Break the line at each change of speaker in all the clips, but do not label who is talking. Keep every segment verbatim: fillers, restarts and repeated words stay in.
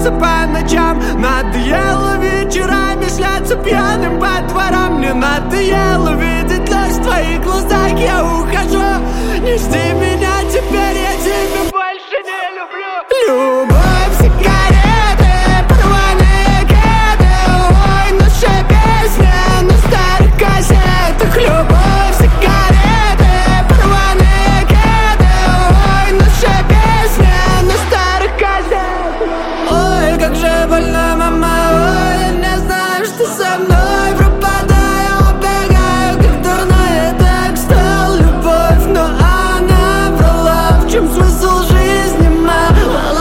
загоняться по ночам. Надоело вечерами шляться пьяным по дворам. Мне надоело видеть ложь в твоих глазах. Я ухожу, не жди меня теперь, я тебя больше не люблю. Любовь, сигареты, порванные кеды. Ой, наша песня на старых кассетах. Любовь, сигареты, порванные кеды. Ой, наша песня на старых кассетах. Ой, как же больно, мама, ой, я не знаю, что со мной. Пропадаю, убегаю, как дурная, так стал любовь. Но она врала, в чем смысл жизни, мама?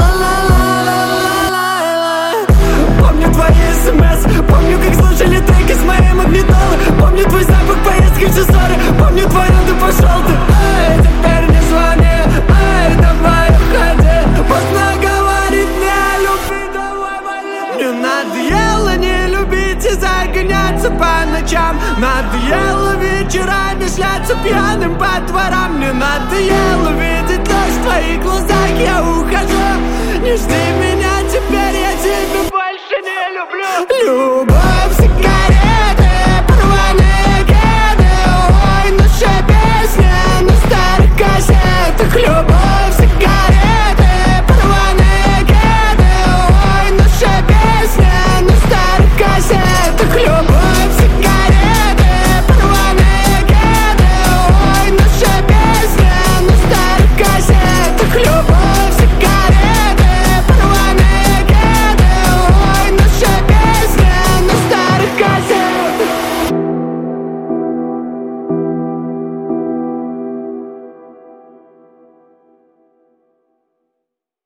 Помню твои смс, помню, как слушали треки с моей магнитолы. Помню твой запах поездки в Чесоре. Помню твою, ты пошел ты. Эй, теперь не звони, эй, давай уходи. Поздно говорить не люби, давай вали. Мне надоело не любить и загоняться по ночам. Надоело вечерами шляться пьяным по дворам. Мне надоело видеть ложь в твоих глазах. Я ухожу, не жди меня теперь, я тебя больше не люблю. Любовь.